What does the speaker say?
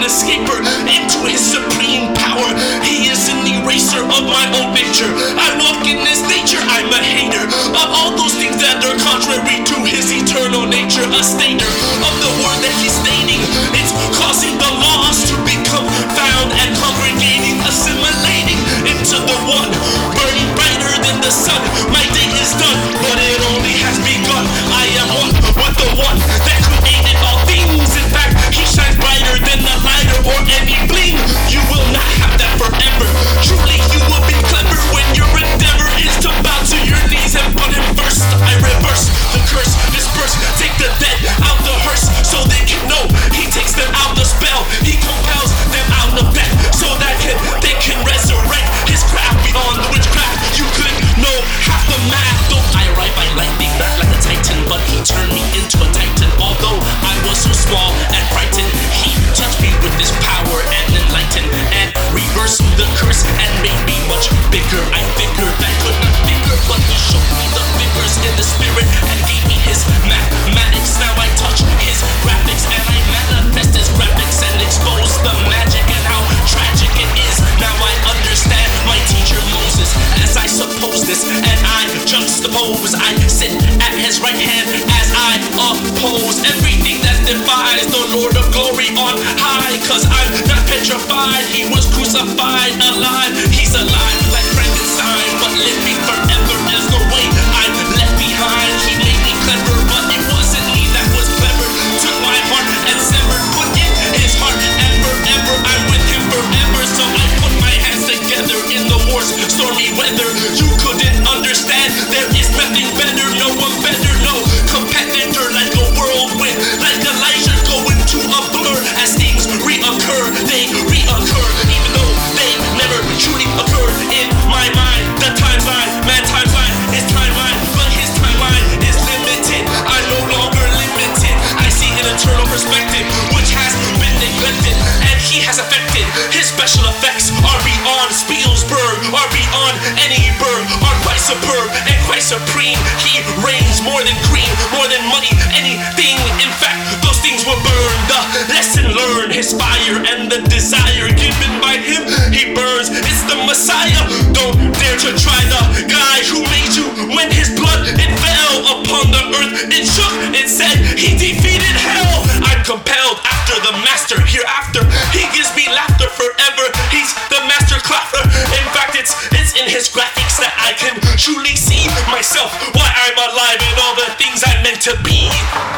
an escaper into his supreme power. He is an eraser of my own picture. I walk in his nature. I'm a hater of all those things that are contrary to his eternal nature. A stater of the word that he's stating. It's causing the lost to become found and congregating, assimilating into the one, burning brighter than the sun. My day is done, but it only has begun. I am one with the one that created all things. In fact, he shines brighter than the lighter or any bling. You will not have that forever. Truly, you will be clever when your endeavor is to bow to your knees and put him first. I reverse the curse, disperse, take the dead out the hearse so they can know. He takes them out the spell. He compels them out of death so that they can resurrect his craft beyond the witchcraft. You couldn't know half the math. Though I arrive by lightning, not like a titan, but he turned me into a titan. Although I was so small and frightened, he touched me with his power and enlightened and reversed the curse and made me much bigger. I figured I could not figure, but he showed me the figures in the spirit and gave me his mathematics. Now I touch his graphics and I manifest his graphics and expose the magic and how tragic it is. Now I understand my teacher Moses as I suppose this and I juxtapose. I sit at his right hand as I oppose everything that defies the Lord of glory on high. Cause I'm not petrified, he was crucified alive. He's alive like Frankenstein, but living forever is the way I'm left behind. He made me clever, but it wasn't me that was clever. Took my heart and severed, put in his heart, and forever I'm with him forever. So I put my hands together in the war's stormy weather. You couldn't understand, there is nothing better, no one better, no competitor. Like a whirlwind, like Elijah going to a blur. As things reoccur, they reoccur, even though they never truly occurred in my mind. The timeline, man timeline is timeline, but his timeline is limited. I'm no longer limited. I see an eternal perspective which has been neglected, and he has affected. His special effects are beyond Spielberg, are beyond any bird, are quite superb and quite supreme. He reigns more than cream, more than money, anything. In fact, those things were burned. The lesson learned, his fire and the desire given by him, he burns. It's the Messiah. Don't dare to try the guy who made you. When his blood it fell upon the earth, it shook, it said he defeated hell. I'm compelled after the master hereafter. He gives me laughter forever. He's the master clapper. In fact, it's in his graphics that I can truly see myself, why I'm alive and all the things I'm meant to be.